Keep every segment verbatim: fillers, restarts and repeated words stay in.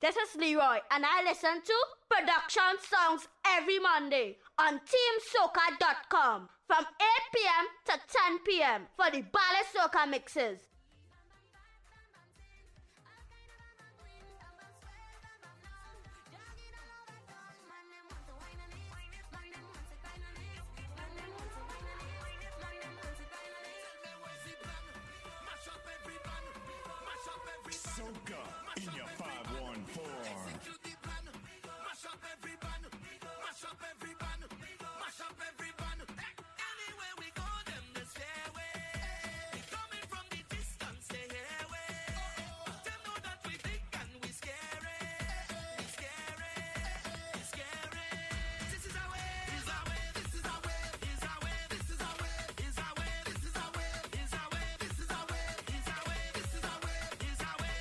this is Leroy, and I listen to Production Songs every Monday on team soca dot com from eight p.m. to ten p.m. for the Ballad Soca mixes. Soca in your five one four. Mash up every band, mash up every band, mash up every band. Anywhere we go, them the stairway. Coming from the distance, say hey way. Them know that we big and we scary, we scary, we scary. This is our way, is our way, this is our way, is our way, this is our way, is our way, this is our way, is our way, this is our way, is our way, this is our way, is our way.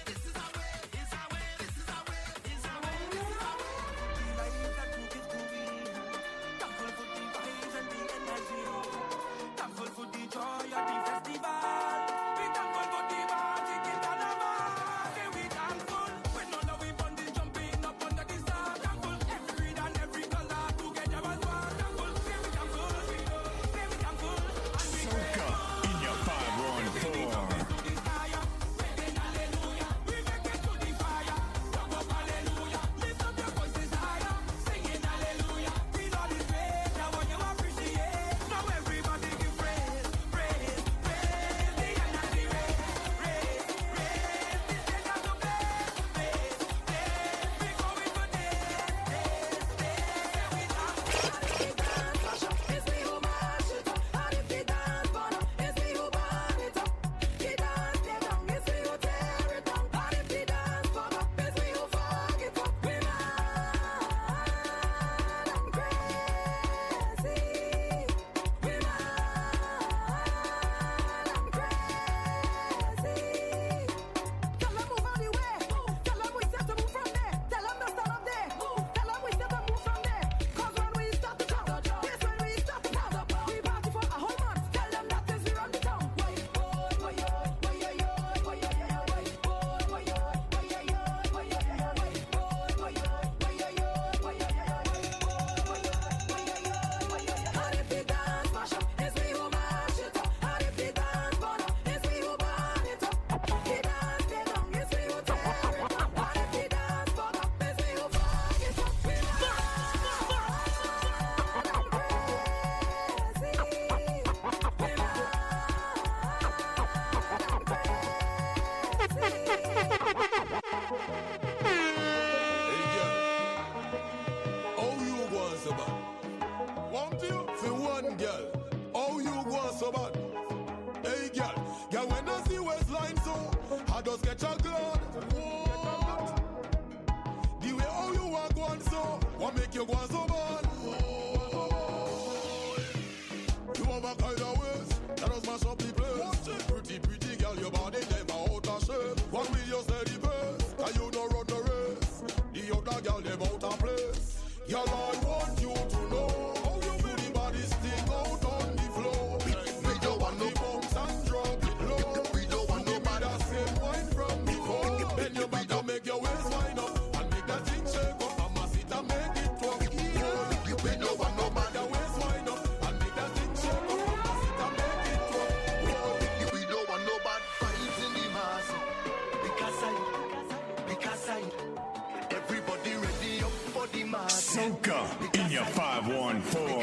Soca in your five one four.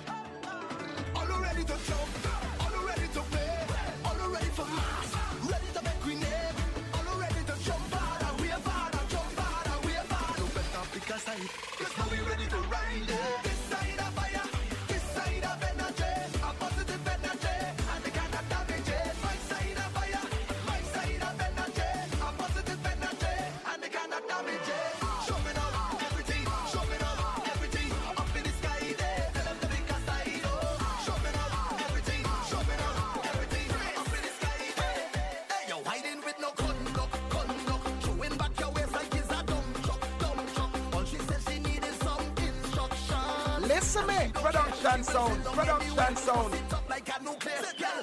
All ready to jump, all ready to play, all ready for mass, ready to make grenade. All ready to jump hard and wave hard and jump hard and wave hard. You better pick a side, 'cause now we ready to ride it. This side of fire, this side of energy, a positive energy, and the kind of damage it. My side of fire, my side of energy, a positive energy, and the kind of damage it. Show me now everything, show me now everything up in the sky there. Tell them to pick a side, oh. Show me now everything, show me now everything up in the sky there. Hey, you're hiding with no conduct, conduct, throwing back your waist like it's a dumb truck, dumb truck. All she said she needed some instruction. Listen me, production sound, production sound. Sit up like a nuclear girl.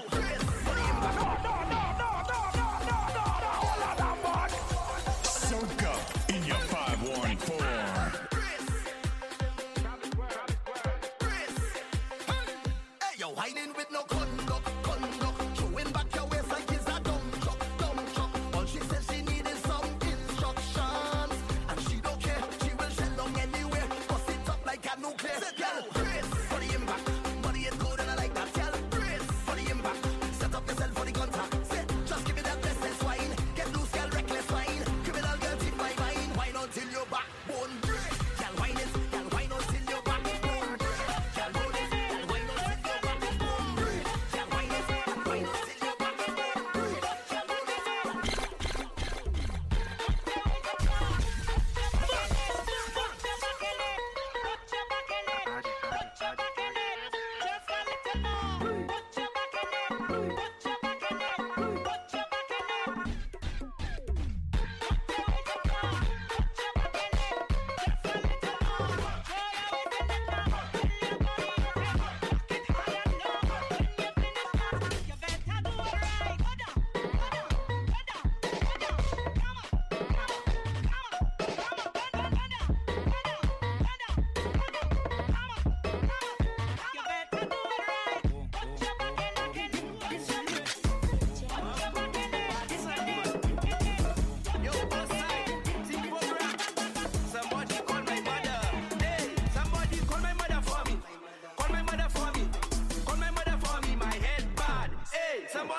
Soca in your five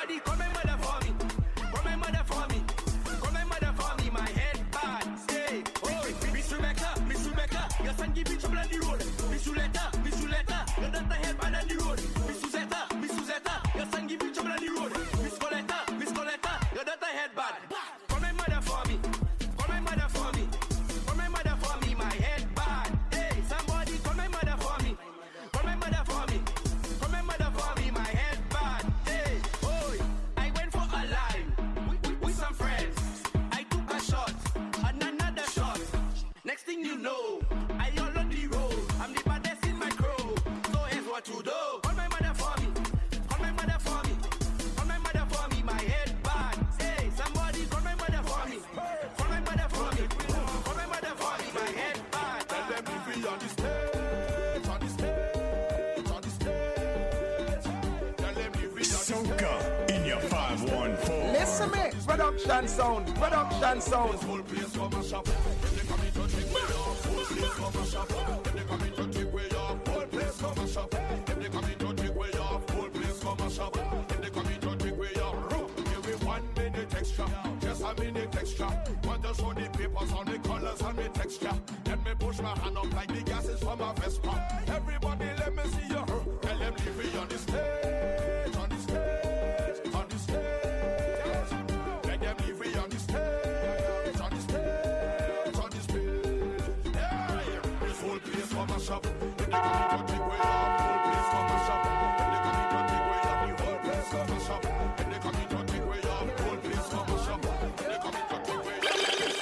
Somebody call my mother for me. Call my mother for me. Call my mother for me. My head bad. Stay. Oh, Miss Rebecca, Miss Rebecca. Your son give you trouble on the road. Miss Juletta, Miss Juletta. Your daughter head bad on the road. Miss Suzetta, Miss Suzetta. Your son give you trouble on the road. Miss Coletta, Miss Coletta. Your daughter head bad. Call my mother for me. Call my mother for me. Call my mother for me. My head bad. Hey, somebody call my mother for me. Call my mother for me. Call my mother for me. My head bad. Hey, oh, I went for a line with, with some friends. I took a shot and another shot. Next thing you know, I all on the road. I'm the baddest in my crew. So here's what to do. Call my mother for me. Call my mother for me. Call my mother for me. My head bad. Hey, somebody call my mother for me. Call my mother for me. Call my mother for me. My head bad. Tell them to be on the stage, on the stage, on the stage. Tell them to be on the Soca in your five one four. Listen me. Production sound. Production sound. whole place come and shop. If they come in to drink way off, whole place come and shop. If they come in to drink way off, whole place come and shop. If they come in to drink way off, whole place come and shop. If they come in to drink way off, give me one minute extra, just a minute extra. Want to show the papers on the colors and the texture. Let me push my hand up like the gases from a Vespa. Everybody let me see you. Tell them leave me on the stage, on the stage, on the stage. Let them leave me on the stage, on the stage, on the stage. Yeah, this whole place for my shop. If they come in to drink way off, whole place for my shop. If they come in to drink way off, the whole place for my shop. If they come in to drink way off, whole place for my shop. If they come in to drink way off.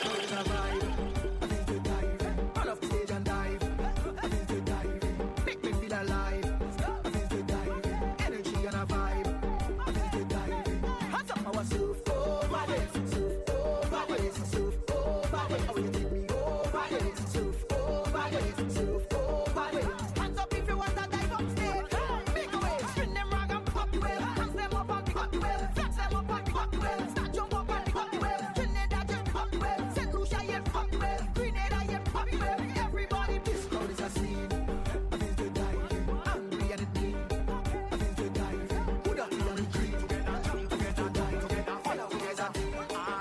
I feel to dive. Run off the stage and dive. I feel to dive. Make me feel alive. I feel to dive. Energy and a vibe. I feel to dive. Hands up our surf over this. Surf over this. Surf over this. Oh, you take me over this. Surf over this. Surf over this. Hands up if you want to dive up stage. Make a way. Spin them round and pop the wheel. Hands them up and pick up the wheel. Flex them up and pick up the wheel. Start jump up and pick up the wheel. Trinidad just pick up the wheel. Saint Lucia yeah pick up the wheel. Grenada yeah pick up the wheel. Everybody this crowd is a scene. I feel to dive. Angry and it mean. I feel to dive. Put up the on the green. I feel to dive. Follow me as a team.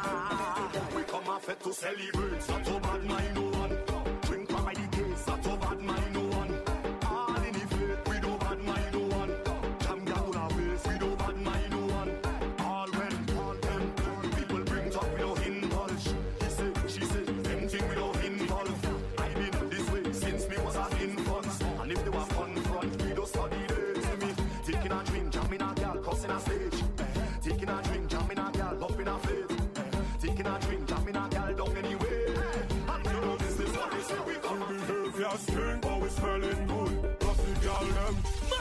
We come off it to celebrate. Not so bad, mind no one. Drink by the case. Not so bad, mind no one. All in the faith, we don't bad, mind no one. Jam down our waist, we don't bad, mind no one. All when, all them, people bring talk, we don't indulge. He say, she say, them thing we don't involve. I been this way since me was an infant. And if they were confront, we don't study this. See me taking a drink, jamming a gal, cussing a stage. Taking a drink, jamming a gal, up in a face. Taking a drink, jamming a gal down anyway. And you know this is what they say we come. We behave string, but we smelling good. Plus the gal them.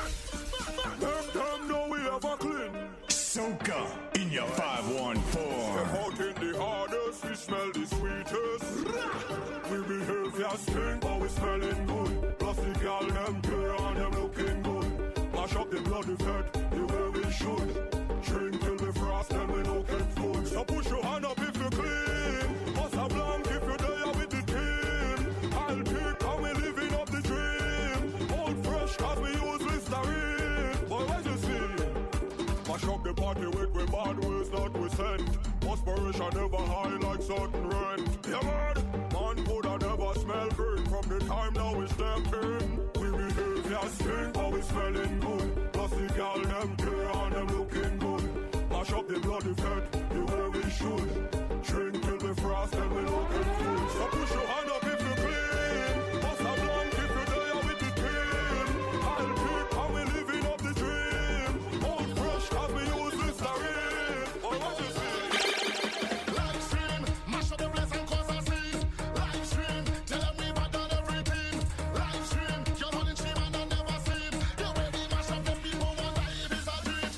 Them them know we have a clean. Soca in your five one four. Step out in the hardest, we smell the sweetest. We behave string, but we smelling good. Plus the gal them pure and them looking good. Mash up the bloody fat, the way we should. Drink till we frost and we don't get food. So push your hand up if you clean. Bust a blank if you're there with the team. I'll pick how we living up the dream. Old fresh cause we use Listerine. Boy, what you see? Mash up the party with we bad ways not we send. Aspiration never high like certain rent. Yeah man, man coulda never smell good from the time now we step in. We behave yeah stink but we smelling good. Plus the gal them clear and them looking good. Mash up the bloody fat the way we should. Drink till we frost and we don't get food. So push your hand up if you clean. Bust a blank if you're there with the team. I'll pick how we living up the dream. Old fresh cause we use Listerine. Or what you see? Live stream, mash up the place and cause a scene. Live stream, tell them we've done everything. Live stream, you're running stream and I never sleep. The way we mash up the people, one life is a dream.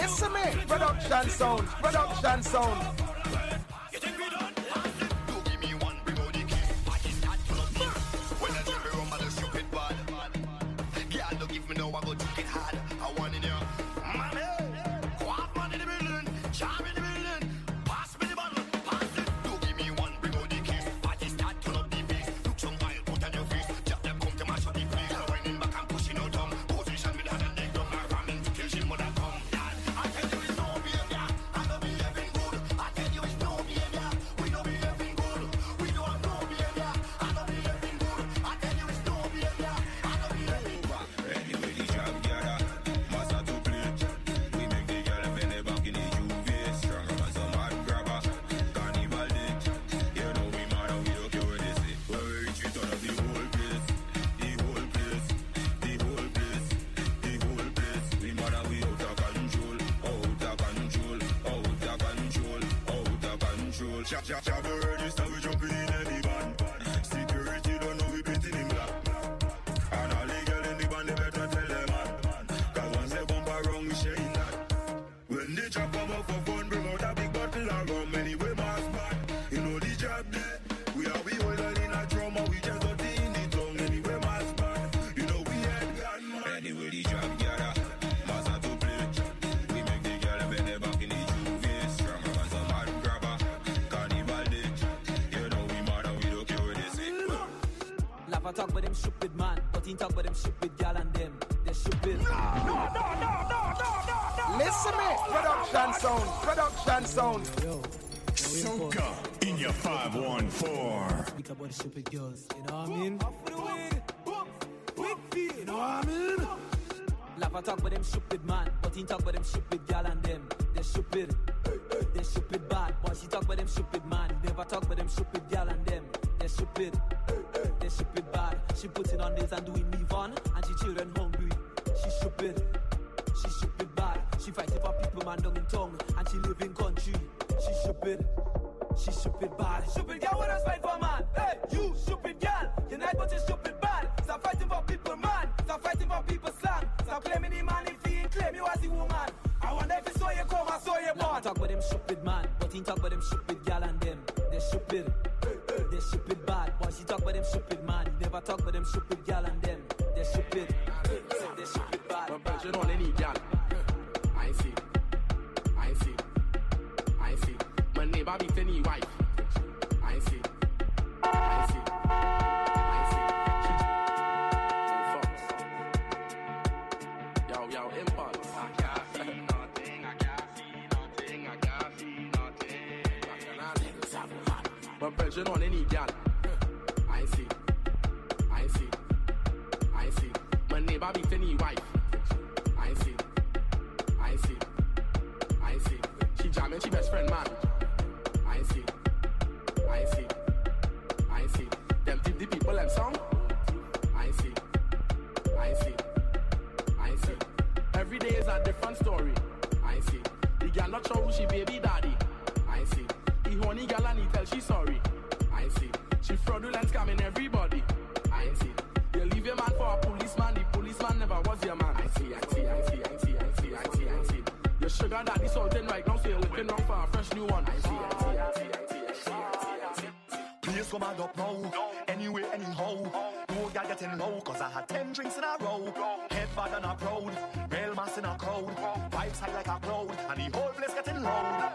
Listen me, production sound, production sound. You think we done? You give me one, bring out the key. I can start to love me. When I tell me rumble, the stupid bad. Girl, don't give me no, I go took it hard. I want in you. Mommy, quack man in the building, charm in the building. Pass me the bottle, pass it. You give me one, bring out the key. I can start to love the beast. Look some wild, put on your face. Just them come to mash up the place. Winding back and pushing out tongue. Position with hand and leg, don't my ramming to kill she mother come. I tell you it's no behavior. I know be living good. I tell you it's no behavior. We know be living good. We know I'm no behavior. I know be living good. I tell you it's no behavior. I know be living good. Anyway, the job gather, master to play. We make the girl bend their back in the U V. Stronger than some hard grabber. Carnival day. You know we mad and we don't care what they say. When we reach, we turn up the whole place. The whole place. The whole place. The whole place. We mad and we out of control. Out of control. Out of control. Out of control. Chop, chop, chop, we register, we jumping in any van. Security don't know we painting in black. And all the girls in the band, they better tell them man. Cause once they bump around, we sharing that. When they chop them up for fun, bring out a big bottle of rum. Anyway, mass man, you know the job there. We are we hold it in a drum and we just got it in the tongue. Anyway, mass man, you know we had gun man. Anyway, the job gather, master to play. We make the girl bend their back in the Juve. Stronger than some hard grabber. Carnival day. You know we mad and we don't care what they say. Lava talk with them stupid man, but he talk with them stupid gal and them. They're stupid. Listen me, production sound, production sound. Yo, Soca in your five one four. speak about the stupid girls, you know what I mean? You know what I mean? Lava talk with them stupid man, but he talk with them stupid gal and them. They're stupid. They're stupid bad, but she talk with them stupid man. He never talk with them stupid gal and them. They're stupid. They're stupid bad. She putting on this and doing me fun, and she children hungry. She's stupid. She's stupid bad. She fighting for people man down in tongue, and she live in country. She's stupid. She's stupid bad. Stupid girl, what else fight for man? Hey, you stupid girl, you're not but you're stupid bad. Stop fighting for people man. Stop fighting for people slang. Stop claiming the man if he ain't claim you as a woman. I wonder if you saw you come, I saw you born. Talk with them stupid man, but he talk with them stupid gal and them. They're stupid. They're stupid bad. But she talk with them stupid man. He never talk with them stupid gal and them. They're stupid. They're stupid bad. You know any gal. I see. I see. I see. My neighbor beat any wife. I see. I see. I see. Yo, yo, impulse. I can't see nothing. I can't see nothing. I can't see nothing. But pressure on any gal. I see. I see. I see. My neighbor beat any wife. I see. I see. I see. She jamming, she best friend man. I see. I see. I see. Them tip the people and song. I see. I see. I see. Every day is a different story. I see. The girl not sure who she baby daddy. I see. The honey girl and he tell she sorry. I see. She fraudulent scamming everybody. I see. You leave your man for a policeman. The policeman never was your man. I see. I see. I see. I see. I see. I see. I see. Your sugar daddy salting right now, so you're looking wrong for a fresh new one. I see. I see. I see. I see. I see. I see. Please come and up now. Anyway, anyhow. No girl getting low, cause I had ten drinks in a row. Head bad and a proud. Real mass in a crowd. Vibes high like a cloud. And the whole place getting loud.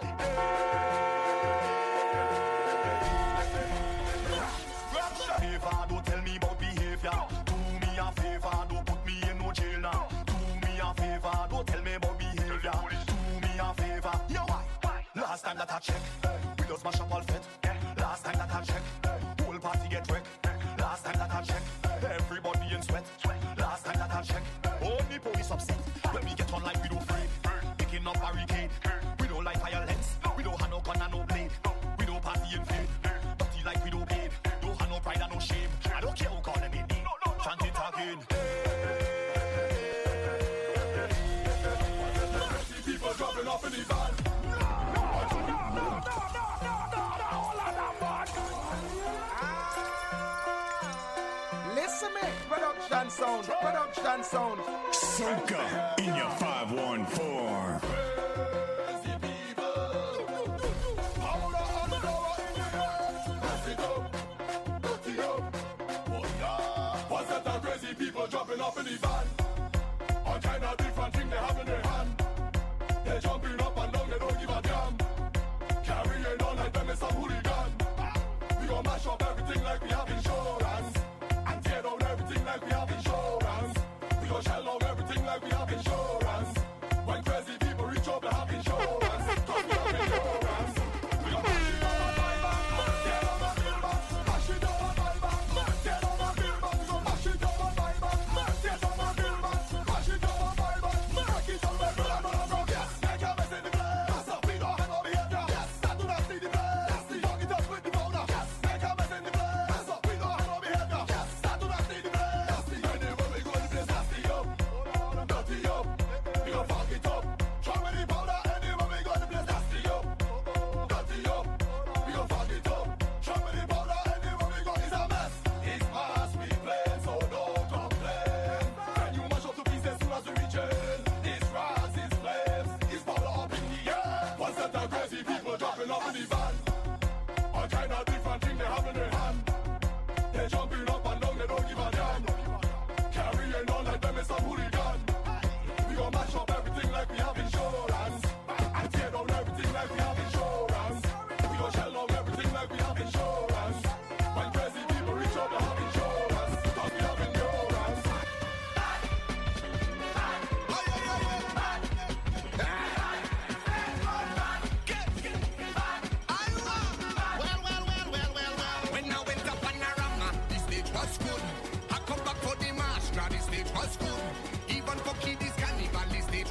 Favor, don't tell me about behavior. Do me a favor, don't put me in no jail now. Do me a favor, don't tell me about behavior. Do me a favor, yo why? Last time that I check, we just mash up all fit. Last time that I check, whole party get wrecked. Last time that I check, everybody in sweat. Last time that I check, only police upset. When we get on like we don't afraid, picking up barricade. We don't like violence, we don't have no gun and no blade. We don't party in vain, dirty like we don't paid. Don't have no pride and no shame. I don't care who call them in. Chant it again. People dropping off in the van. Listen me, production sound, production sound. Soca in your five one four.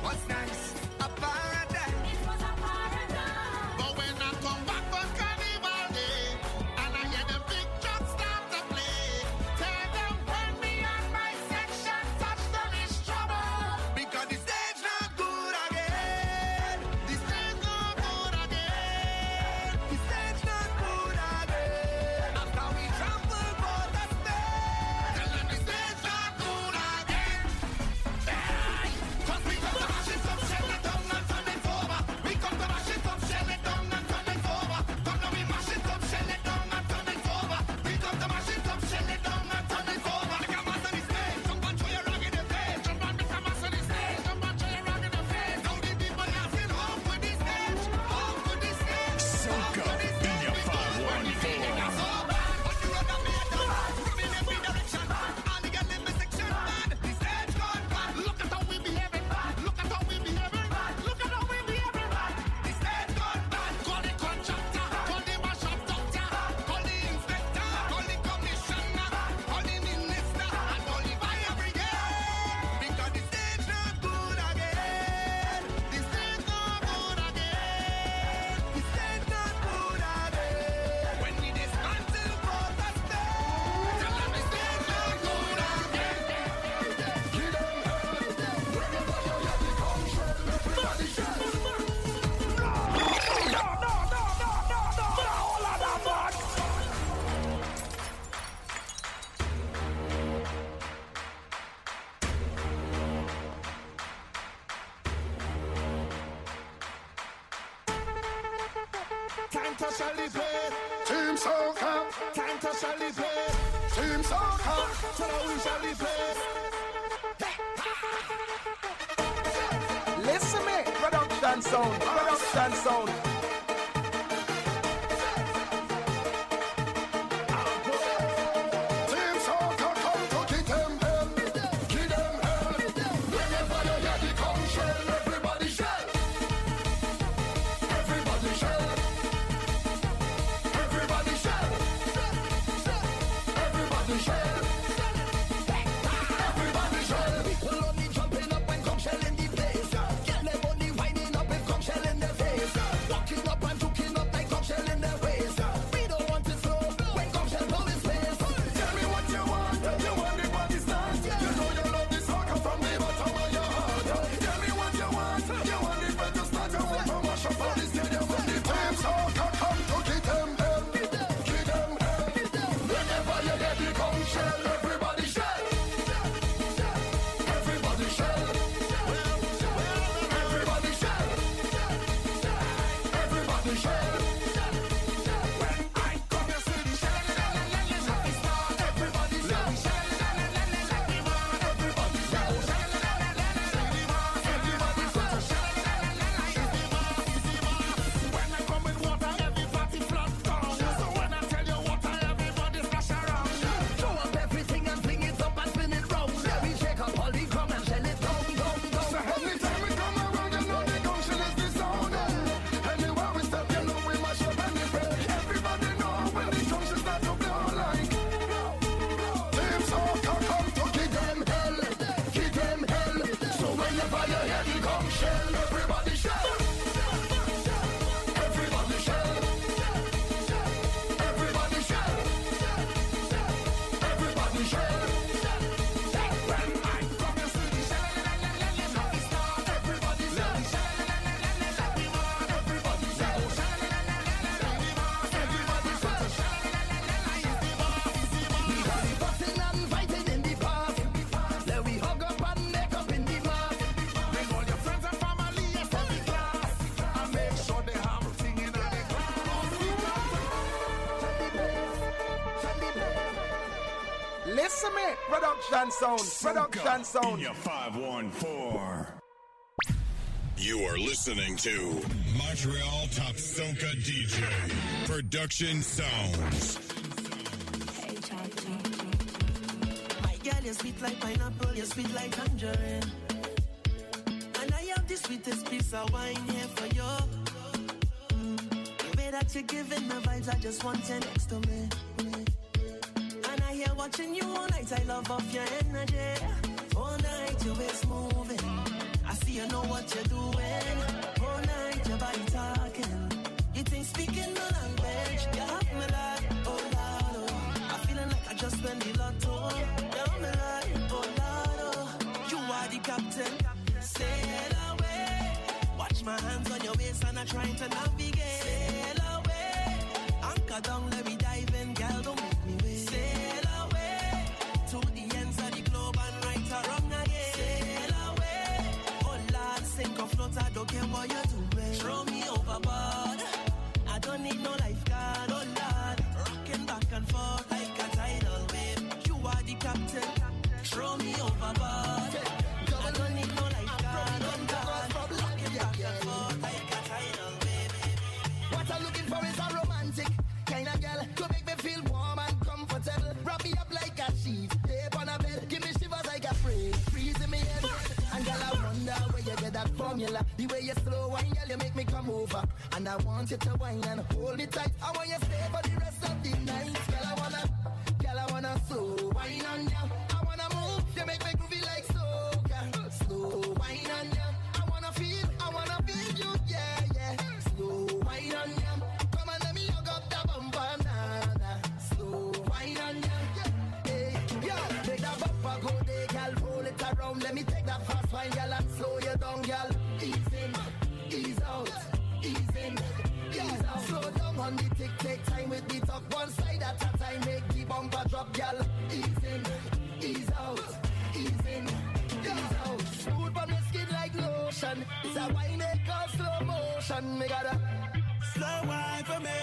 was nice, a paradise. It was a paradise. But when I come back for Carnival Day, and I hear the big truck start to play, tell them when me and my section touch them is trouble. Because the stage not good again. The stage not good again. The stage not good again. After we trample for the stage, tell them the stage not good again. Hey, 'cause we come to mash it up, shell it down and turn it over. We come to mash it up, shell it down and turn it over. Come now we mash it up, shell it down and turn it over. We come to mash it up, shell it down and turn it over. Make a mass on the stage, jump and throw your rag in the face. Jump and make a mass on the stage, jump and throw your rag in the face. Now the people laughing, off with the stage, off with the stage. Soca in your five one four. Time to celebrate, Team Soca. Time to celebrate, Team Soca. So now we celebrate. Listen me, production sound, production sound. Team Soca, come to give them hell, give them hell. Whenever you hear the conch shell, everybody shell, everybody shell, everybody shell, everybody shell, everybody shell. People only jumping up when conch shell in the place. Get them only winding up with conch shell in their face. Walking up and juking up like conch shell in their waist. We don't want to slow when conch shell blow his face. Tell me what you want, you want the body stand. You know you love this soca from the bottom of your heart. Tell me what you want, you want the bed to start. You want to mash up all the stadium when the Team Soca come to give them hell, give them hell. Whenever you get the conch shell, everybody shell, everybody shell, everybody shell, everybody shell. When I come, you see the shell, everybody shell, everybody shell, everybody shell, everybody shell. When I come with water, everybody flood down. So when I tell you water, everybody splash around. Throw up everything and fling it up and spin it round. Yeah, we shake up all the ground and shell it down, down, down. So anytime we come around, you know the conch shell is the sound. Anywhere we step, you know we mash up anything. Everybody know when the conch shell start to blow like. Team Soca come to give them hell, give them hell. So whenever you hear the conch shell, everybody shell, everybody shell, everybody shell, everybody shell. When I come, you see the shell, everybody shell, everybody shell, everybody shell, everybody shell. We got the busting and fighting in the park. Then we hug up and make up in the mark. Bring all your friends and family and from the class, and make sure they have a thing in the Listen me, production sound, production In sound. your five one four. You are listening to Montreal Top Soca D J Production Sounds. My girl, you're sweet like pineapple, you're sweet like tangerine. And I have the sweetest piece of wine here for you. The way that you're giving me vibes, I just want you next to me. And I hear watching you all night, I love off your energy. All night, your waist moving. I see you know what you're doing. All night your body talking. You think speaking the language. You have me like, oh Lord, oh. I'm feeling like I just won the lotto. You have me like, oh Lord, oh. You are the captain. Sail away. Watch my hands on your waist and I'm trying to navigate. Sail away. Anchor down, let me dive in, girl, don't make me wait. Sail away. To the ends of the globe and right or wrong again. Sail away. Oh Lord, sink or float, I don't care what you're doing. Throw me overboard. I don't need no lifeguard, oh Lord. Rocking back and forth like a tidal wave. You are the captain. Throw me overboard. I don't need no lifeguard, oh Lord. Rocking back and forth like a tidal wave. What I'm looking for is a romantic kind of girl to make me feel warm and comfortable. Wrap me up like a sheet, tape on a bed. Give me shivers like a spray, freeze in me head. And girl, I wonder where you get that formula. The way you slow wine, girl, you make me come over. And I want you to wine and hold me tight. I want you stay for the rest of the night. Girl, I wanna, girl, I wanna slow wine on you. I wanna move, you make me groovy like soca. Slow wine on you. I wanna feel, I wanna feel you, yeah, yeah. Slow wine on you. Come on, let me hug up the bumper, nah, nah. Slow wine on you. Hey, yo, make that bumper go there, girl. Roll it around, let me take that fast wine, girl, and slow you down, girl. Ease in, ease out, ease in, ease out. Slow down on the tick, take time with the talk. One side at a time, make the bumper drop, girl. Ease in, ease out, ease in, ease out. Smooth on the skin like lotion. It's a wine they call slow motion. Me gotta Slow wine for me.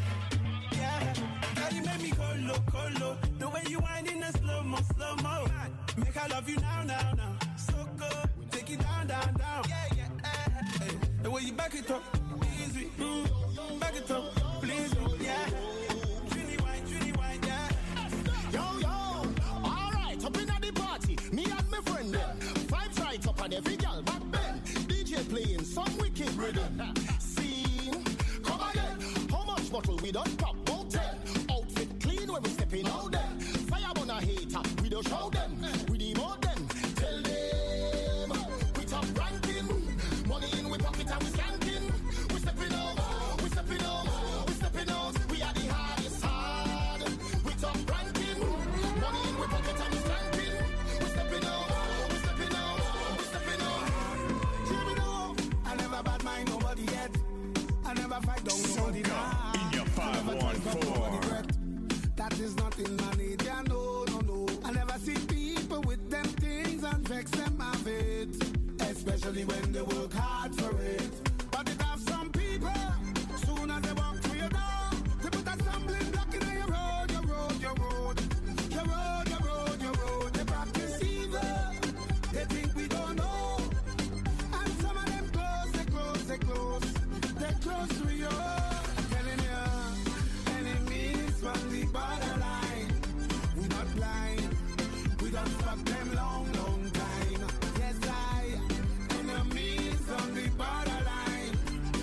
Yeah. Girl, you make me go low, go low. The way you whine in a slow-mo, slow-mo. Make I love you now, now, now. So good. Take it down, down, down. Yeah, yeah. Hey, hey. The way you back it up, easy. Mm. Back it up, please, yeah. Trini wine, Trini wine, yeah. Yo, yo, alright, up in at the party, me and my friend them. Vibes right up on every girl back then. D J playing some wicked rhythm. Scene, come again. How much bottle we done pop? About ten. Outfit clean when we stepping out them. Fire on a hater, we don't show them. We demote them, tell them. We top ranking, money in we pocket and we skanking. We stepping out, we stepping out, we stepping out. We are the hardest hard. We top ranking, money in we pocket and we skanking. We stepping out, we stepping out, we stepping out. Hear me now, I never bad mind nobody yet. I never fight down nobody now. In your five one four. That is not in my nature, no, no, no. I never see people with them things and vex them of it. Especially when they work hard for it. But it have some people, soon as they walk through your door, they put a stumbling block in your road, your road, your road. Your road, your road, your road. They practice evil, they think we don't know. And some of them close, they close, they close. They close to you. I'm telling you, enemies from the borderline. We not blind, we don't fuck them long, long time. Yes, I, enemies from the borderline.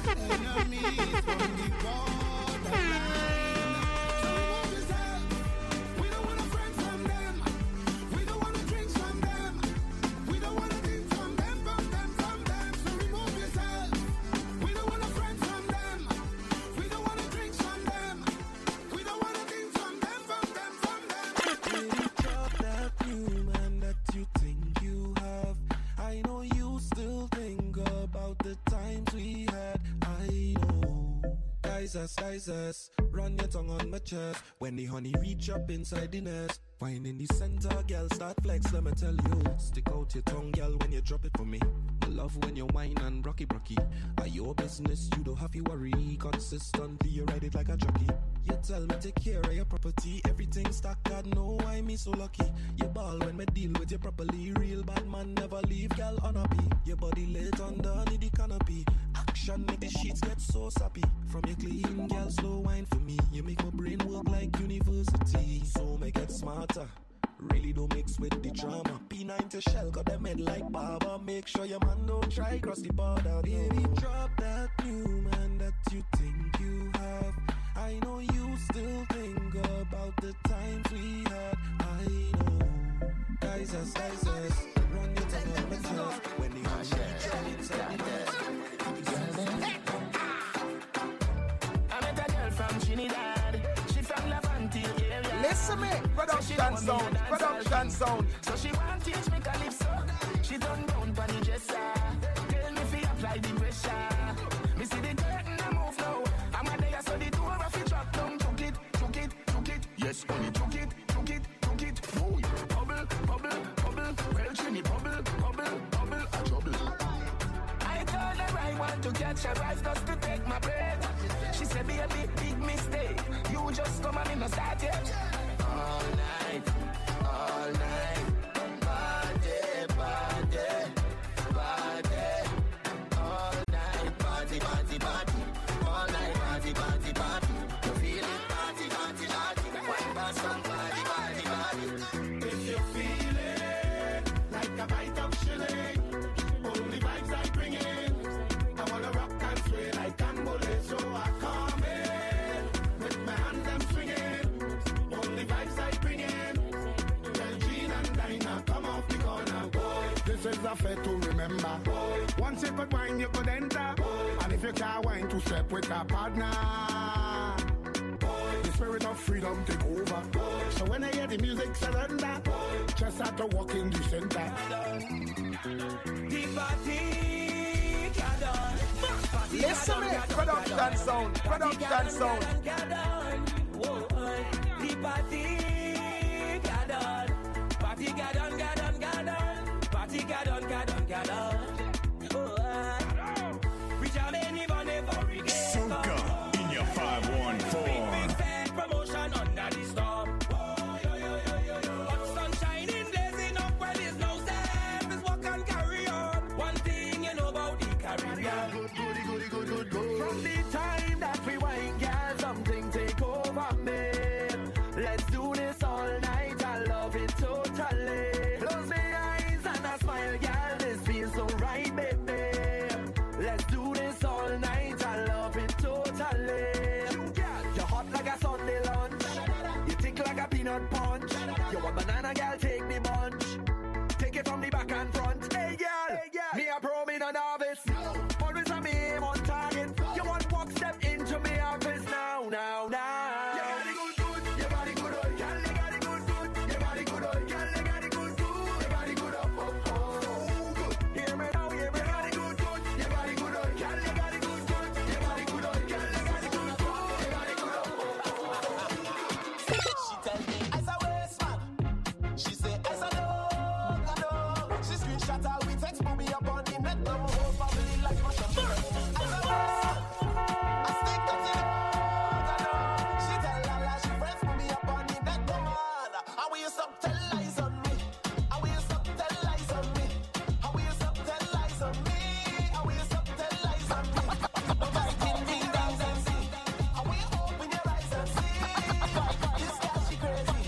Enemies from the borderline. So remove yourself. We don't want to friends from them. We don't want to drinks from them. We don't want to things from them, from them, from them. So remove yourself. We don't want to friends from them. We don't want to drinks from them. We don't want to things from them, from them, from them. Reach up that new man that you think you have. I know you still think about the times we had. I know. Guys, us, guys, us. Run your tongue on my chest. When the honey reach up inside the nest. Find in the center, girl, start flex, let me tell you. Stick out your tongue, girl, when you drop it for me. I love when you whine and rocky brocky. By your business, you don't have to worry. Consistently, you ride it like a jockey. You tell me take care of your property. Everything stock, God know why me so lucky. You ball when me deal with you properly. Real bad man never leave, girl, unhappy. Your body lit underneath the canopy. Action make the sheets get so sappy. From your clean, girl, slow wine for me. You make my brain work like university. So make it smarter. Really don't mix with the drama. P nine to shell, got them head like Baba. Make sure your man don't try cross the border. Baby, drop that new man that you think you have. I know you still think about the times we had. I know. Guys, us, guys, us. Run your tongue on my chest. When the Listen me, production sound, production sound. So she want teach me calypso. She done down pon the dresser. Tell me fi apply the pressure. Me see the curtain a move now. I'm a there so the door of it drop down. Took it, took it, took it. Yes, honey, took it, took it, took it. Oh, bubble, bubble, bubble. Well, Trini, bubble, bubble, bubble, a trouble. I told her I want to catch her eyes just to take my breath. She said, baby, big mistake. You just come and me no start yet. All night, all night. Party, party, party. All night, party, party, party. All night, party, party, party. You feel it, party, party, party. One pass from party, party, party. If you feel it, like a bite of shilling, only vibes I bring in. I wanna rock and sway like Cambole, so I come in with my hand I'm swinging. Only vibes I bring in. Tell Jean and Dinah, come off the corner, boy. This is a fair to remember. Boy. Once you could wine, you could enter. Boy. And if you can't wine, to step with a partner. Boy. The spirit of freedom take over. Boy. So when I hear the music surrender, boy, just have to walk in the center. The party got on. Listen me, production sound, production sound. The party got on. Party got on, got on, got on. Party got on, got on, got on. We jam anyone ever again. Soca in your five one four. Big, big set promotion under the storm. Hot sun shining, blazing up where there's no service. Walk and carry on. One thing you know about the Caribbean. Good, goody, goody, good, good, good. From the time that we wine, girl, something take over me. Let's do this all night. I love it totally. Close my eyes and I smile, girl. This feels so right, baby. Let's do this all night. I love it totally. You're hot like a Sunday lunch. You tick like a peanut punch. You want banana, girl? Take the bunch. Take it from the back and front. Hey, girl. Me a pro, me no novice. Always a me aim on target. You want walk step into me office now, now, now. Your body good, good. Your body good, oh. Girl, you got it good, good. Your body good, oh. Girl, you got it good, good. Your body good, up, up, oh. Good. Hear me now, hear me. Your body good, good. Your body good, oh. Girl, you got it good, good. Your body good, oh. Girl, you got it good, good. Your body good, up, up, oh. She tell me as a waste man. She say as a dog, a dog. She screenshot all we text, put me up on the net. Now my whole family like my shop. As a waste man. I stick to the dog, a dog. She tell Lala she friends, put me up on the net. Come on. How will you stop tell lies on me? How will you stop tell lies on me? How will you stop tell lies on me? How will you stop tell lies on me? No fighting ding dong and see. How will you open your eyes and see? This girl she crazy.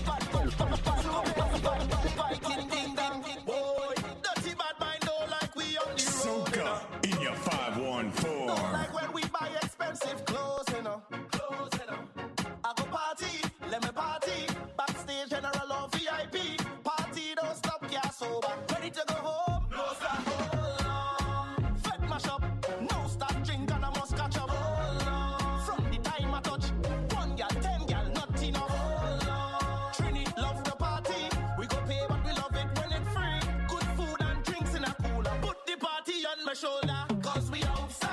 Fighting ding dong. Boy, dirty bad mind don't like we on the road. Soca in your five one four. Don't like when we buy expensive clothes, you know. Clothes, you know. I go party, let me party. Backstage, general or V I P. Party, don't stop, yeah, sober. Ready to go home? No stop. Hold on. Fed mash up. No stop, drink and I must catch up. Hold on. From the time I touch, one gal, ten gal, not enough. Hold on. Trini love the party. We go pay, but we love it when it's free. Good food and drinks in a cooler. Put the party on my shoulder, cause we outside.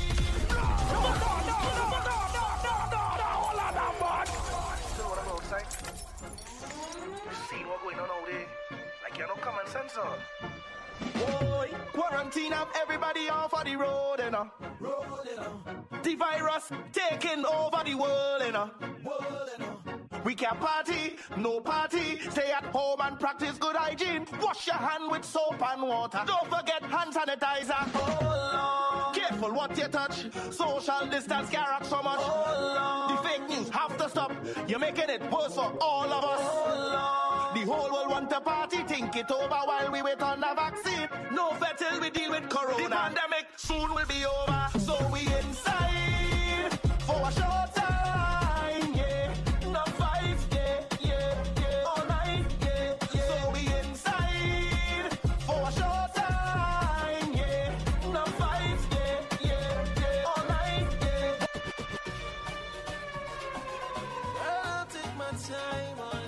See what going on out there? Like you no common sense, huh? Boy, quarantine have everybody off of the road, you know. Road, you know. The virus taking over the world, you know. World, you know. We can party, no party. Stay at home and practice good hygiene. Wash your hand with soap and water. Don't forget hand sanitizer. Hold on. Careful what you touch. Social distance can't rock so much. Hold on. The fake news have to stop. You're making it worse for all of us. Hold on. The whole world want to party. Think it over while we wait on the vaccine. No fair till we deal with corona. The pandemic soon will be over. So we inside for a short time, yeah. Not five, yeah, yeah, yeah. All night, yeah, yeah. So we inside for a short time, yeah. Not five, yeah, yeah, yeah. All night, yeah. I'll take my time on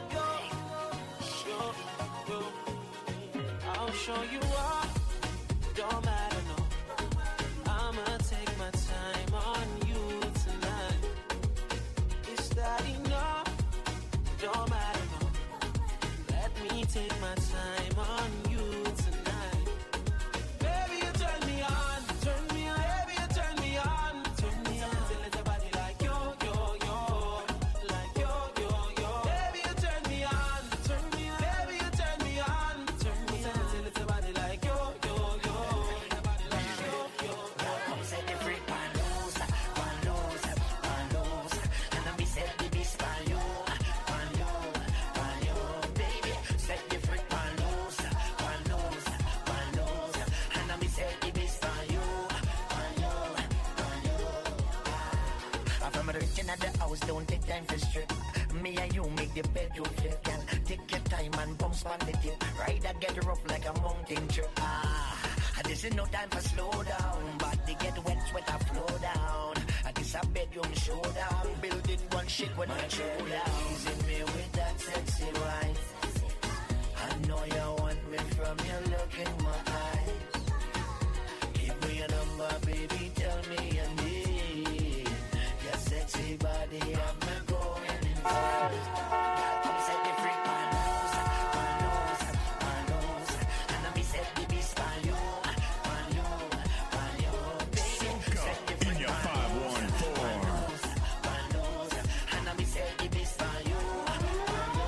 show you off. Don't matter, no. I'ma take my time on you tonight. Is that enough? Don't matter, no. Let me take my time on you tonight. Baby, you turn me on, turn me on. Baby, you turn me on, turn me on. Till it's a body like yo, yo, yo, like yo, yo, yo. Baby, you turn me on, turn me on. Baby, you turn me on, turn me on. Till it's a body like yo, yo, yo, like yo, yo, yo. Come set the freak pan loose, pan loose, pan loose. And I be set the beast pan you, pan you, pan you. Baby, set the freak pan loose, pan loose, pan loose. And I be set the beast pan you, pan you, pan you. I'm from the rich at the house, don't take time for strip. Me and you make the bedroom flip, girl. Take your time and bounce on the tip. Ride and get rough like a mountain trip. Ah, this is no time for slow down. Body get wet, sweat a flow down. This a bedroom showdown. Building one shit when I throw down. Teasing me with that sexy wine. I know you want me from your look in my eyes. Give me your number, baby, tell me your name. Your sexy body, I'm not going inside. Come set the freak pan loose, pan loose, pan loose. And I be set the beast pan you, pan you, pan you. Baby, set the In freak your pan five one four. pan loose. And I be set the beast pan you, pan you,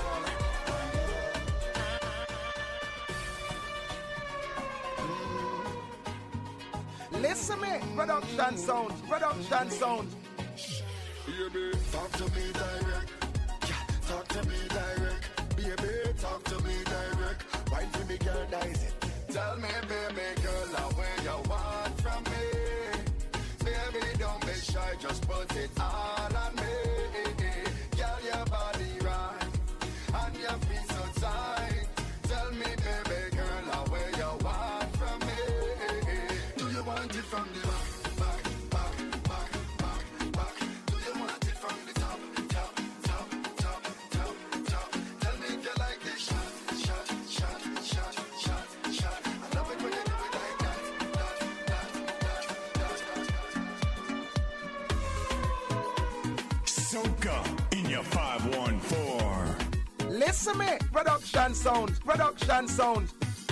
pan you. Listen me, production sound, production sound. Baby, talk to me direct. Yeah, talk to me direct. Baby, talk to me direct. Wine for me, girl, nice it. Tell me, baby, girl, how where you want from me. Baby, don't be shy, just put it all on me. Girl, your body right, and your feet so tight. Tell me, baby, girl, how where you want from me. Do you want it from the back, back, back, back, back, back? Do you want it from the top, top, top, top, top, top? Tell me if you like this shot, shot, shot, shot, shot, shot. I love it when you do it like that, that, that, that, that, that. Soca in your five one four. Listen me, production sound, production sound.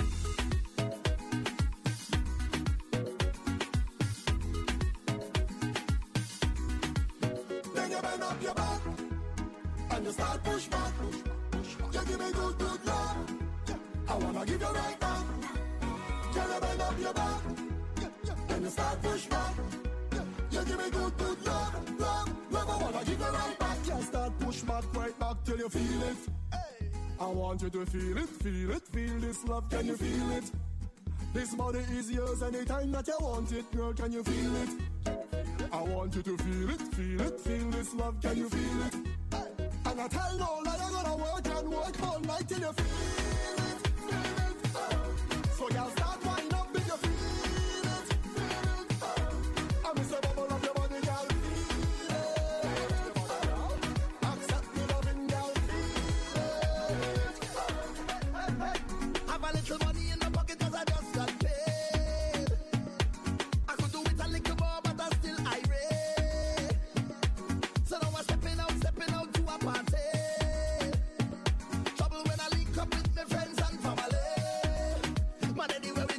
Then you bend up your back and you start push back. You give me good, good love. I wanna give you right back. Then you bend up your back and you start push back. You give me good, good love, love, love. I wanna give you right back. You start push back, right back till you feel it. I want you to feel it, feel it, feel this love. Can you feel it? This body is yours anytime that you want it, girl. Can you feel it? I want you to feel it, feel it, feel this love. Can you feel it? And I tell no lie, I'm gonna work and work all night till you feel it, feel it. So y'all start winding up if you feel it, feel it. I miss a bubble of your body, girl. Feel it. Accept me loving, girl. Feel it. Have a little money in the pocket 'cause I just got paid. I could do it a little more, but I'm still irate. So now I'm stepping out, stepping out to a party. Trouble when I link up with my friends and family. Man, anywhere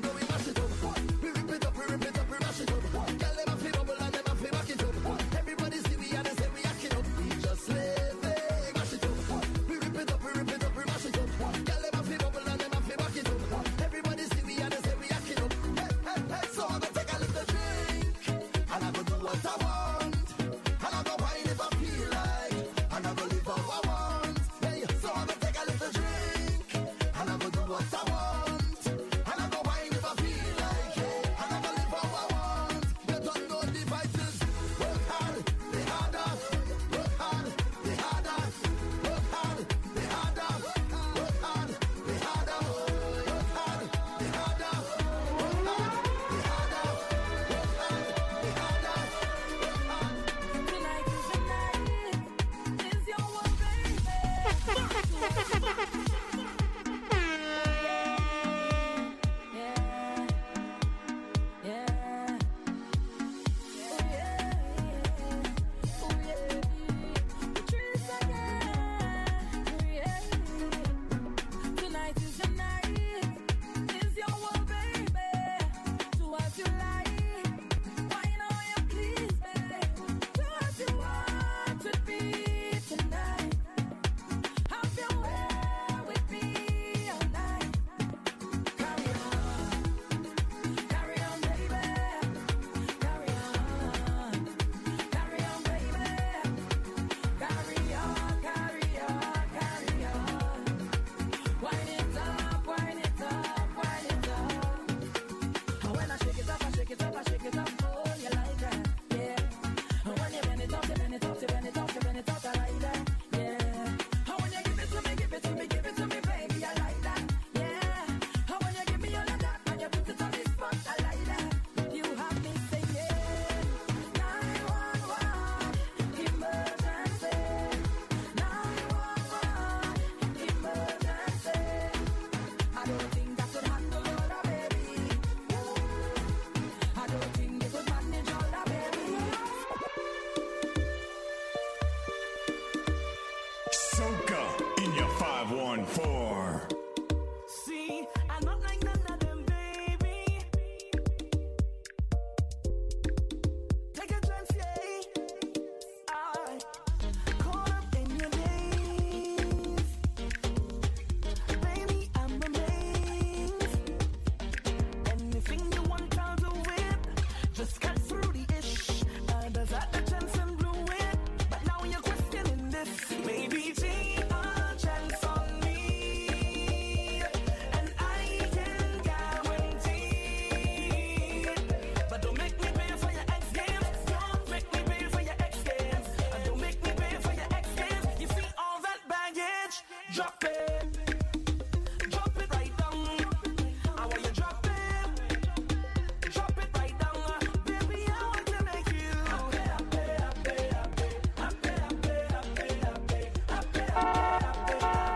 drop it, drop it right down. I want you drop it, drop it right down. Baby, I want to make you happy, happy, happy, happy, happy, happy, happy, happy, happy, happy,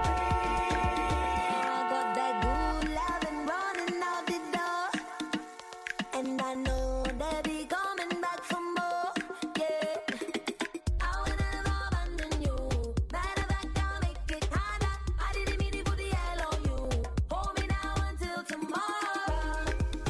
I got that good loving running out the door, and I know they be coming back for more. Yeah, I will never abandon you. Matter of fact, I'll make it harder. I didn't mean to put the hell on you. Hold me now until tomorrow.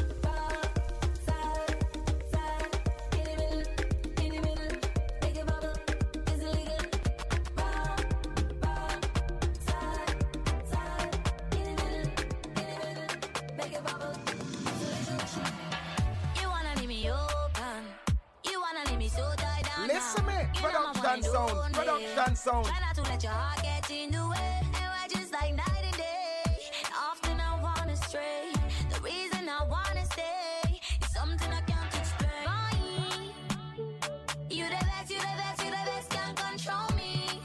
Side, side, in the middle, in the middle, make it bubble, it's illegal. Bar, bar, side, side, in the middle, in the middle, make it bubble, it's illegal. You wanna leave me open, you wanna leave me so tied down. Listen now. me, You know I'm production fine, sound, don't production they? sound. Try not to let your heart get in the way. And we're just like night and day. Often I wanna stray. The reason I wanna stay is something I can't explain. Boy, you the best, you the best, you the best, can't control me.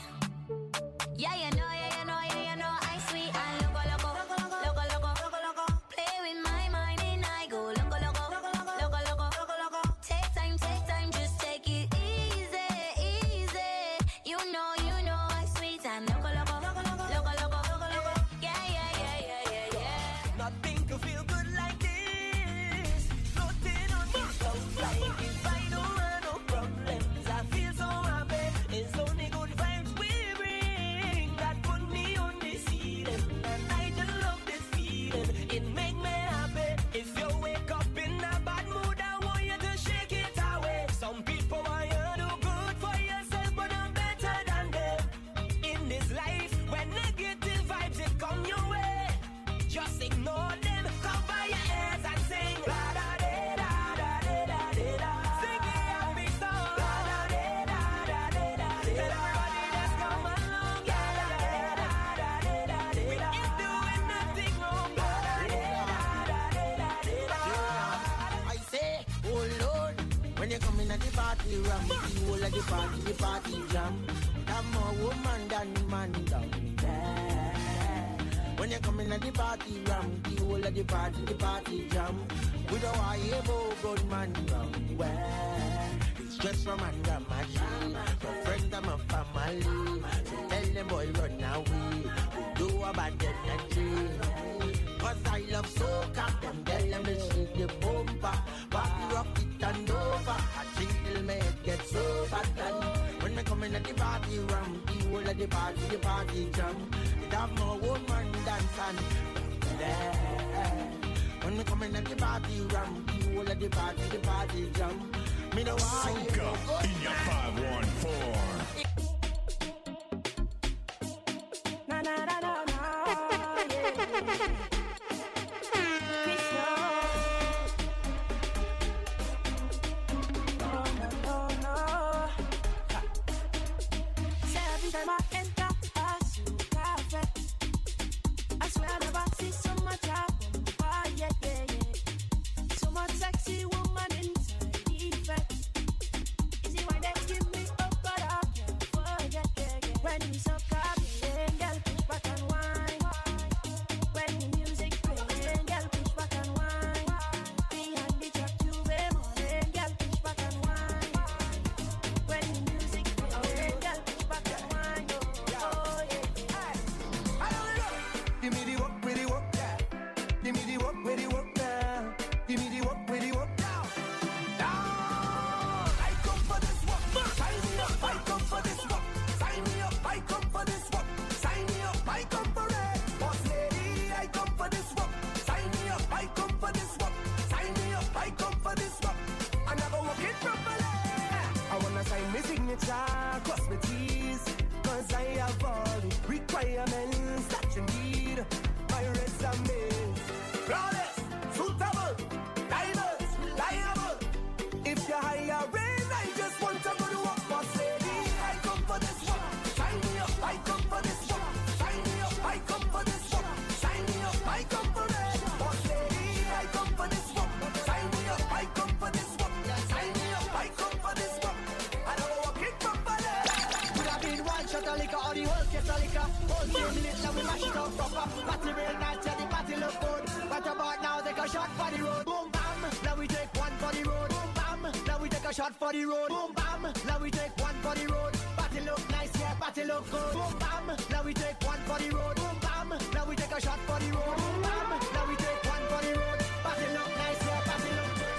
Yeah, you know, yeah, you know, yeah, you know, I sweet and loco, loco, loco, loco, loco, loco. Play with my mind and I go loco, loco, loco, loco, loco, loco. Take time, take time, just take it easy, easy. You know, you know, I sweet and loco, loco, loco, loco, loco, loco, loco. Yeah, yeah, yeah, yeah, yeah, yeah. Nothing can feel good like this. Floating on this cloud like if I don't have no problems, I feel so happy. It's only good vibes we bring that put me on this ceiling, and I just love this feeling. It make me happy. If you wake up in a bad mood, I want you to shake it away. Some people want you to do good for yourself, but I'm better than them. In this life, when negative vibes it come your way, just ignore them, cover your ears and sing la da da da da da da da. Sing a happy song. La da da da da da da. Tell everybody just come along. La da da da da da da. We ain't doing nothing wrong. La da da da da da da. I say, oh Lord, when you come in at the party ram, the whole of the party, the party jam. Have more woman than man down there. When you come in at the party ram, the whole of the party, the party jam. We don't want you about good man down where. It's just from man ram machine, from friend of my family. So tell them boy run away, we do about them energy. Cause I love soca, them tell them to shake the bumper, body rock it and over. I drink till my head get so bad and when me come in at the party ram, the whole of the party, the party jam. It have more woman dance and there. When me come in at the party ram, the whole of the party, the party jam. Me know why you go Soca in your five one four. Na na na na na. Yeah. Krishna. No no no no. Ha. Say every time I enter a Soca, I swear I never see so much happen. Why, yeah, yeah, yeah. So much sexy woman inside the effect. Is it why they give me up, but I can't forget, yeah, yeah. When we Soca playing, girl push back and whine. When the music playing, girl push back and whine. Behind the track Tuesday morning, girl push back and whine. When the music playing, girl push back and whine. Oh, oh yeah. Give me the work, with the work, yeah. Give me the work, with the work, now. Give me the work, with the work, now. Down. I come for this work. Sign me up. I come for this work. Sign me up. I come for this work. Sign me up. I come for it. Boss lady, I come for this work. Sign me up. I come for this work. Sign me up. I come for this work. I never work it properly. I wanna sign my signature, cross my T's, cause I have all the requirements that you need. My resume is flawless, suitable, diverse, reliable. If you're hiring, I just want to go to work. Boss lady, I come for this work. Sign me up, I come for this work. Sign me up, I come for this work. Sign me up, I come for it. Boss lady, I come for this work. Sign me up, I come for this work. Sign me up, I come for this work. I don't work it properly. Could have been one shot shot of liquor or the whole case of liquor. Whole team lit, now we mash it up proper. Party real nice, yeah, the party look good. What about now? Take a shot for the road. Boom bam, now we take one for the road. Boom bam, now we take a shot for the road. Boom bam, now we take one for the road. Party look nice, yeah, party look good. Boom bam, now we take one for the road. Boom bam, now we take a shot for the road. Boom bam, now we take one for the road. Party look nice, yeah, party look good.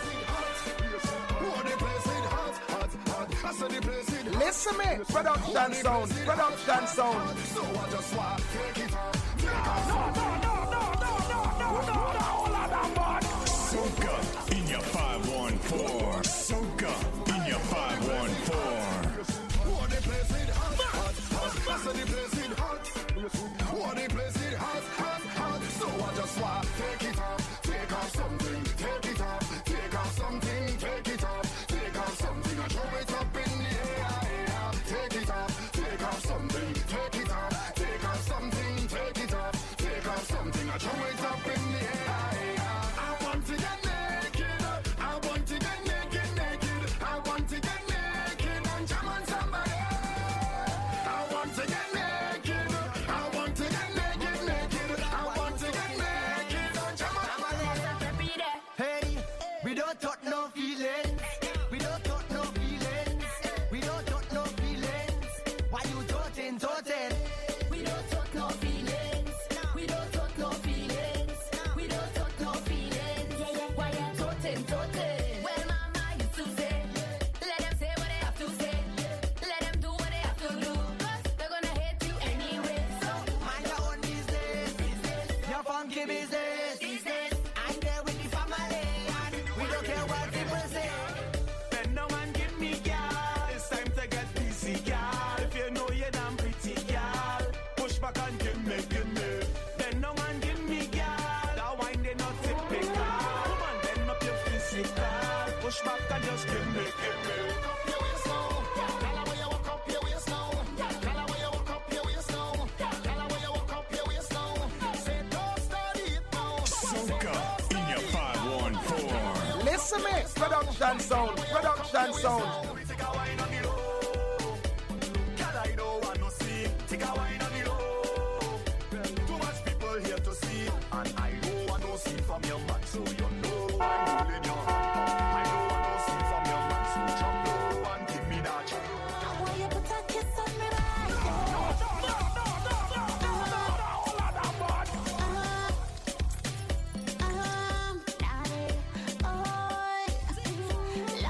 I said the place in listen me, production sound, production sound. So I just want to take it off. No, no, no, no, no, no, no, no, no, all of them bad. Soca in your five one four. Soca in your five one four. What the place in hot, hot, hot. I said the place in hot. What the place in hot, hot, hot. So I just want to take it off, take off something, take it off, take off something, take it off, take off something, and throw it up in the air. Take it off, take off something, take it off, take off something, take it off, take off something, and throw it up in the air. I want to get naked, I want to get naked, naked, I want to get naked and jam on somebody. I want to get naked, I want to get naked, naked, I want to get naked and jam on somebody. Hey, we don't talk no feelings. We don't talk no feelings. We don't talk no feelings. Why you talking, talking? We don't talk no feelings. We don't talk no feelings. We don't talk no feelings. Yeah, yeah. Why you talking, talking? Well, mama used to say, let them say what they have to say. Let them do what they have to do. 'Cause they're gonna hate you anyway. So Mind your own business. Your funky business. business. I'm there with the family. And we don't care what people say. Bend down and give me, girl. It's time to get busy, girl. If you know you're damn pretty, girl. Push back and give me, give me. Bend down and give me, girl. That wine, they not typical. Come on, bend up your physical. Push back and just give me, give me. Soca in your five one four. Listen me, production sound, production sound. Take a wine on the low. Girl, I don't want no see. Take a wine on the low. Too much people here to see, and I don't want no see from your man, so you know I'm holding your hand. I don't want no see from your man, so drop low and give me that. I want you to put a kiss on me right. Um, daddy, oh, Lord,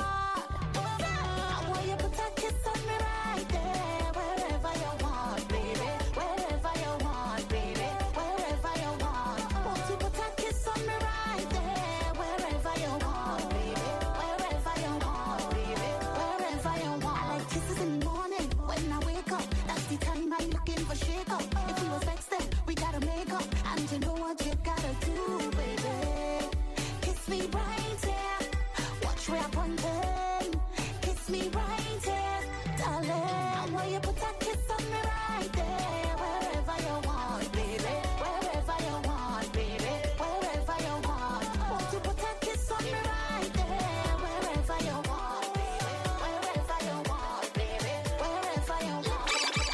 I want you to put a kiss on me right there, wherever you want, baby, wherever you want, baby, wherever you want. Won't you put a kiss on me right there, wherever you want, baby, wherever you want, baby, wherever you want. I like kisses in the morning when I wake up. That's the time I'm looking for shake up. If we was vexed, then we gotta make up. And you know what you gotta do, baby. Kiss me right here. Watch where I'm pointing. Kiss me right here, darling. I want you put a kiss on me right there, wherever you want, baby, wherever you want, baby, wherever you want. Won't you put a kiss on me right there, wherever you want, baby, wherever you want, baby, wherever you want.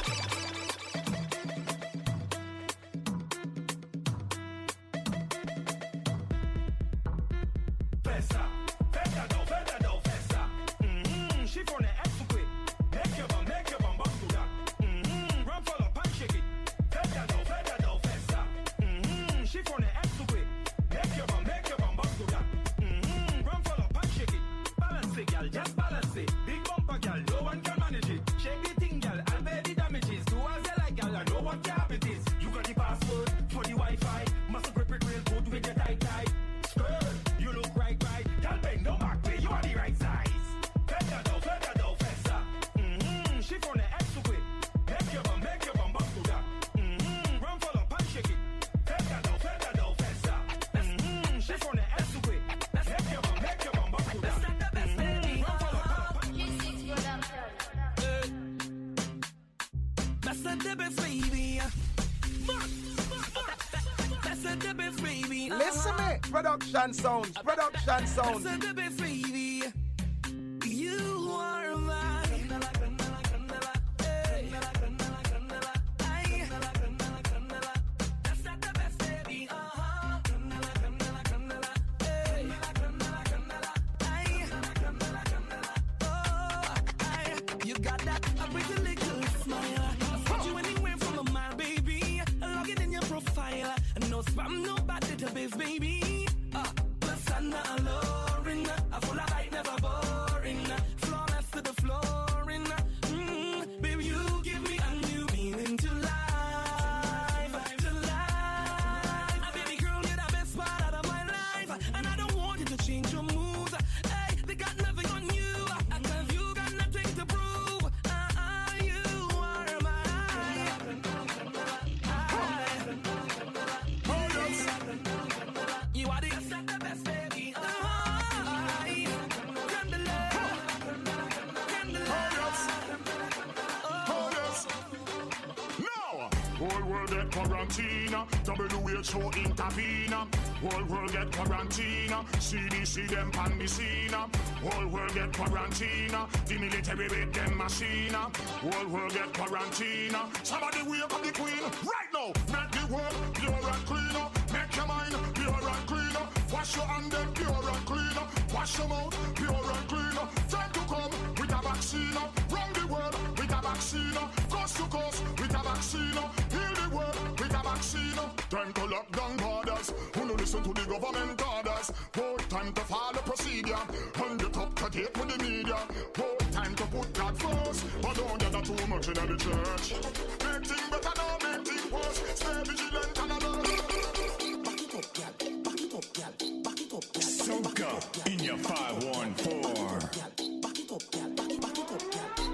Fessa, fessa, do, fessa, do, fessa. Mm-hmm. She from the X to quit. Make your bum, make your bum, bum to that. Mm-hmm. Run for the punch, shake it. Fessa, do, fessa, do, fessa. Mm-hmm. She from the X to quit. Make your bum, make your bum, bum to that. Mm-hmm. Run for the punch, shake it. Balance it, girl, just balance it. Big bumper, girl, no one can manage it. Shake the thing, girl, and bear the damages. Do as you like, girl, I know what your habit is. You got the password for the Wi-Fi. Must grip it real good with your tight tight. Skirt, you look right, right. Girl, bend no back way, you are the right size. Fessa, do, fessa, do, fessa. Mm-hmm. She from the X to quit. Make your bum, make your bum, bum to that. Mm-hmm. Run for the punch, shake it. Fessa, do, fessa, do, fessa. Mm-hmm. She from the X to quit. Make your bum, make your bum, bum to that. Mm-hmm. Run for the punch. That's a debit, baby. That's a debit, baby. Listen me, production sound, production sound. That's a debit, baby. You are mine. Hey. Whole world get quarantine. W H O intervene. Whole world get quarantine. C D C them pan the scene. Whole world get quarantine. The military with them machine. Whole world get quarantine. Somebody wake up the queen right now. Make the world pure and clean. Make your mind pure and clean. Wash your hand then pure and clean. Wash your mouth pure and clean. Time to come with a vaccine. Round the world with a vaccine. Coast to coast with a vaccine. Heal the world with a vaccine. Time to lock down borders. Who no listen to the government orders. Oh, time to follow procedure. And get up to date with the media. Oh, time to put God first. But don't gather too much in the church. Make things better now, make things worse. Stay vigilant and alert. Back it up, girl. Back it up, girl. Back it up, girl. Soca in your five one four. Back it up, girl. Back it, back it up, girl.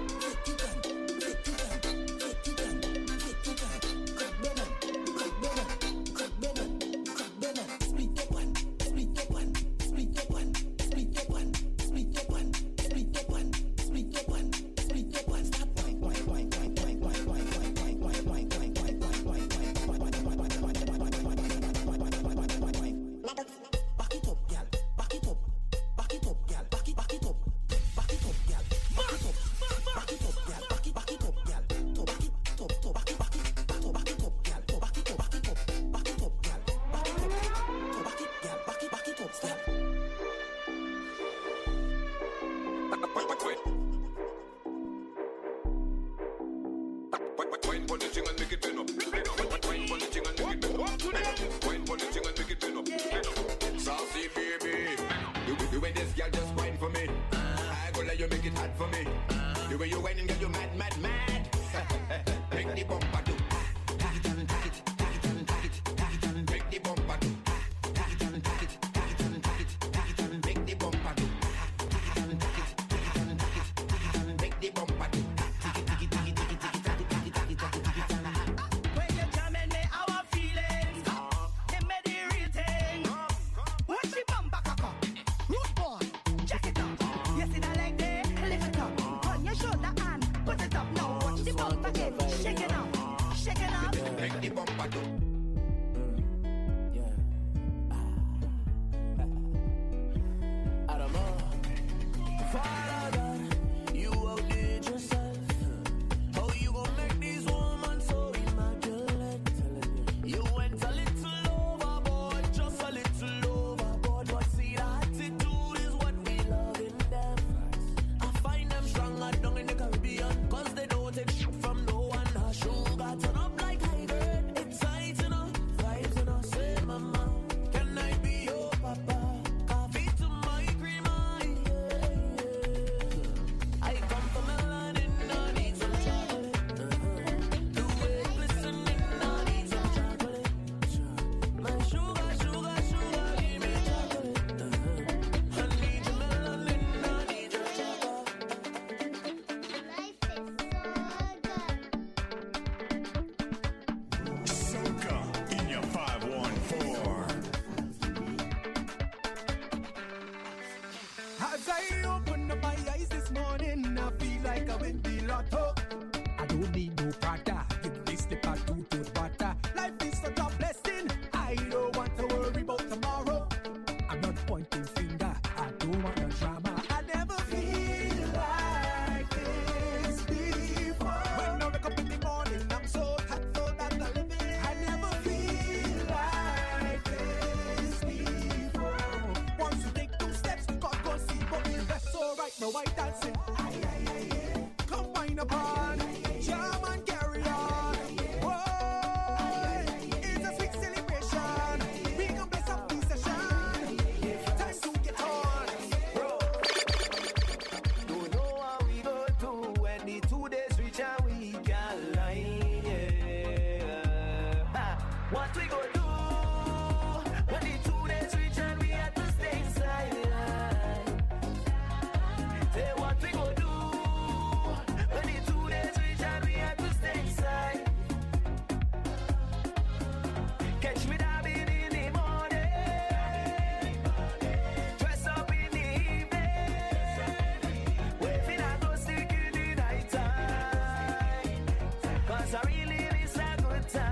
I really miss a good time.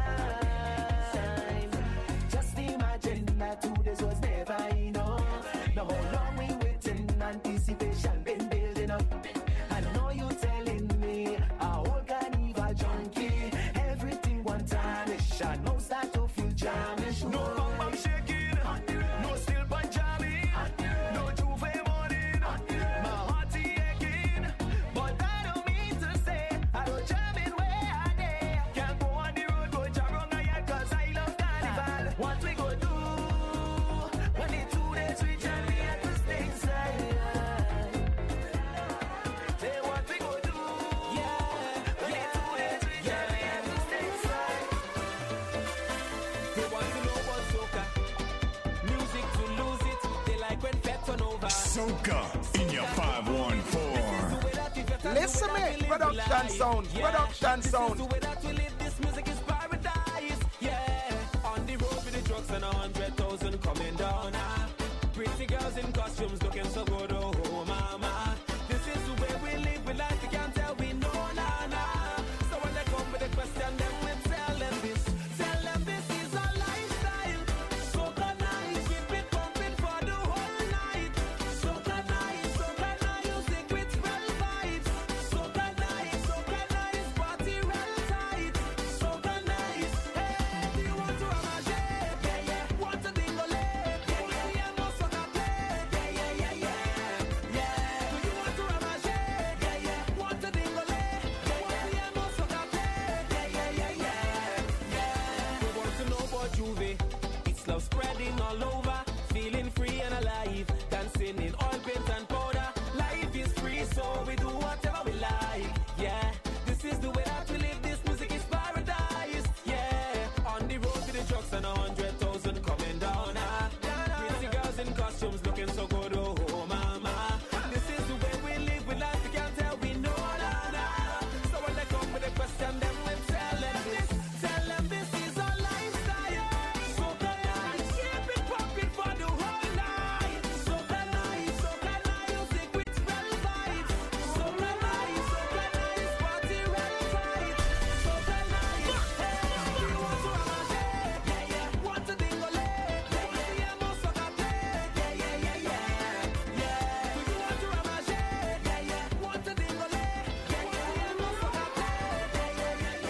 position. Now start to feel jamish. No bam bam shaking, no still punjabi, no juve morning. My heart aching, but I don't mean to say I don't jam it where I dare. Can't go on the road, go jam wrong yet, cause I love carnival. What we go do when the two days we jam me at the stage side? Say what we go do, yeah, when the two days we jam me at the stage side. They want to know about soca, music to lose it. They like when fed turn over. Soca in your five one four. Listen me, production sound, production sound. This is the way that we live, this music is paradise, yeah. On the road with the drugs and a hundred thousand coming down, ah. Pretty girls in costumes looking so good, oh, oh mama. This is the way we live, we like, you can't tell, we know, nah, nah. So when they come with a question, then we tell them this. Tell them this is our lifestyle. Soca nice, keep it pumping for the whole night. Soca nice, soca nice, music with real vibes. Soca nice, soca nice, party real tight. Soca nice, hey, do you want to ramage? Yeah, yeah, want to dingle? Yeah, yeah, yeah, no soca play. Yeah, yeah, yeah, yeah, yeah. Do you want to ramage? Yeah, yeah, want to dingle? Yeah, yeah, yeah, no soca play. Yeah, yeah, yeah, yeah, yeah. We want to know about Juve. It's love spreading all over, feeling free and alive, dancing in oil paint and powder. Life is free, so we do whatever we like. Yeah, this is the way that we live. This music is paradise. Yeah, on the road to the trucks and a hundred thousand coming down. Ah, pretty girls in costumes looking so good. Oh, oh mama, this is the way we live. We like, you can't tell, we know, nah, nah. So when they come with a question, then we tell them this. Tell them this is our lifestyle. Soca nice, keep it pumping for the whole night. Soca nice, soca nice, music with real vibes. Soca nice, soca nice, party real tight. Soca nice, hey, do you want to ramage? Yeah, yeah, want to dingle? Yeah, yeah, yeah, no soca play. Yeah, yeah, yeah, yeah, yeah. Do you want to ramage? Yeah, yeah, want to dingle? Yeah, yeah, yeah, no soca play. Yeah, yeah, yeah,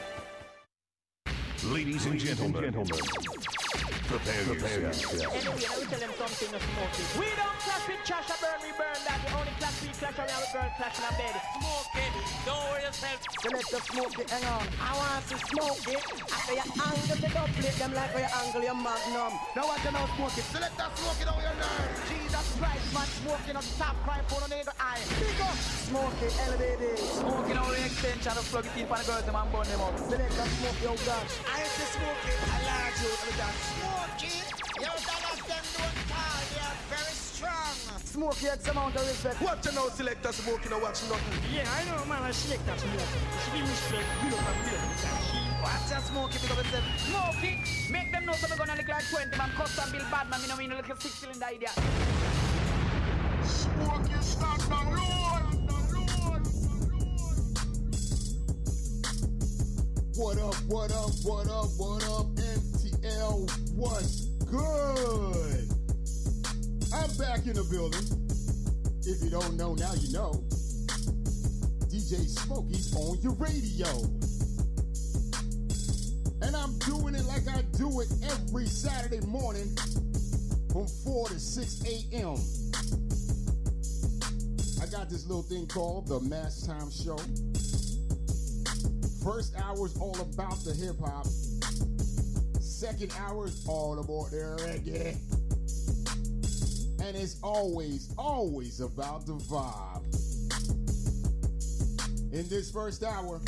yeah. Ladies and gentlemen, prepare yourself. Anyway, I will tell them something to smoke it. We don't clash with trash, I burn, we burn that. We only clash, we clash around, we burn, clash in a bed. Smoke it, don't worry yourself. So let us smoke it, hang on. I want to smoke it. After you angle the doublet, them like where you angle your magnum. Now what you know smoke it? So let us smoke it on your nerve. Jesus Christ, man, smoking on top, crying for the nigga eye. Big up. Smoke it, elevated. Smoking on the extension, to plug it in for the girls, them and burn them up. So let us smoke your gun. I used to smoke it. I like you. Let me dance. Smoke it. You fellas, them don't fall. They are very strong. Smoke it, some amount of respect. What you know, selector smoking or watch nothing? Yeah, I know, man, I select that smoke. She give me straight, you know, from here. Watch that smoke it, because it's smoke it. Make them know so we're gonna look like twenty, man. Custom build bad, man. Me know me no little six cylinder idea. Smoke you start the roll. What up, what up, what up, what up, M T L, what's good? I'm back in the building. If you don't know, now you know. D J Smokey's on your radio. And I'm doing it like I do it every Saturday morning from four to six a.m. I got this little thing called the Mass Time Show. First hour's all about the hip hop. Second hour's all about the reggae. And it's always, always about the vibe. In this first hour,